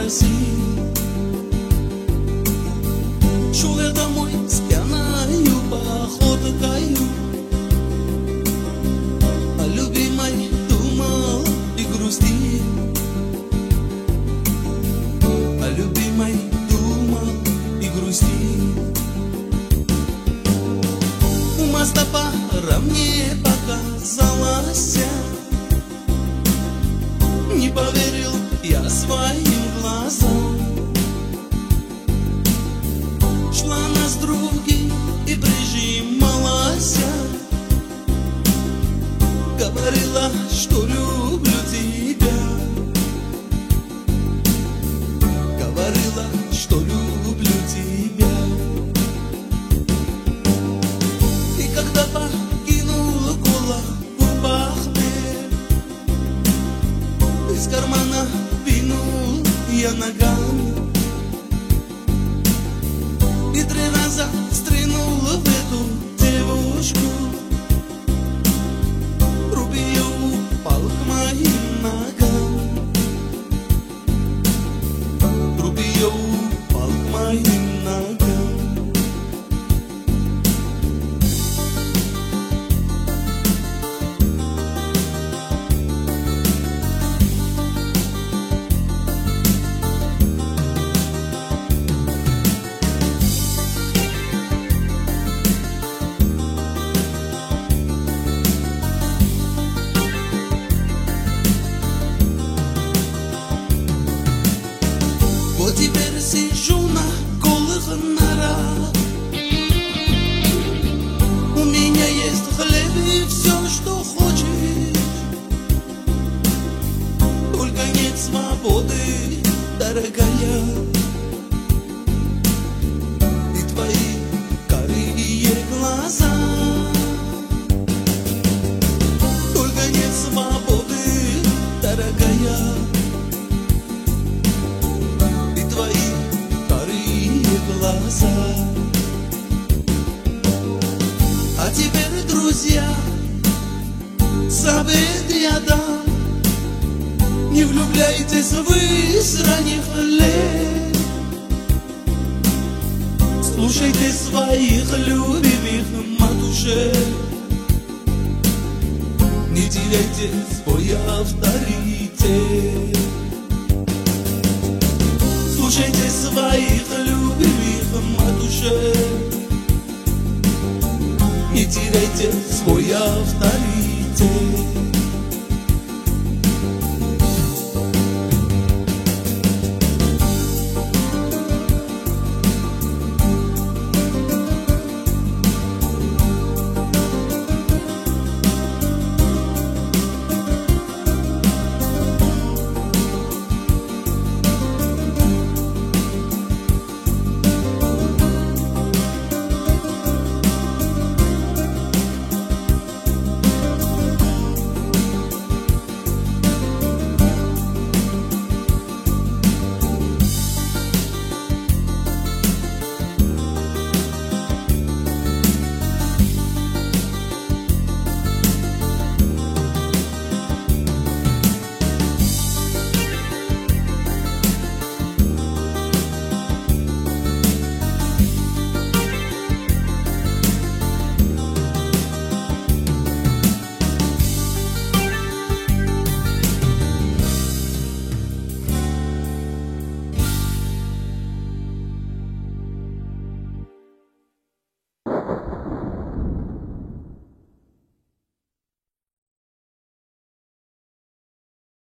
попросил. Шел я домой с пьяною походкою, о любимой думал и грустил, о любимой думал и грустил. У моста пара мне показалась, не поверил я своим глазам. Шла она с другим и прижималась, говорила, что люблю тебя, говорила, что люблю тебя. И когда покинул голову Бахтер, из кармана вынул я ногами и 3 раза стрянул в эту девушку. Труп ее упал к моим ногам, труп ее упал к моим ногам. Вот теперь сижу на голых норах, у меня есть хлеб и все, что хочешь, только нет свободы, дорогая, и твои карие глаза. Только нет свободы, дорогая, твои карие глаза. А теперь, друзья, совет я дам: не влюбляйтесь вы с ранних лет, слушайте своих любимых матушек, не теряйте свой авторитет. Слушайте своих любимых матушек, не теряйте свой авторитет.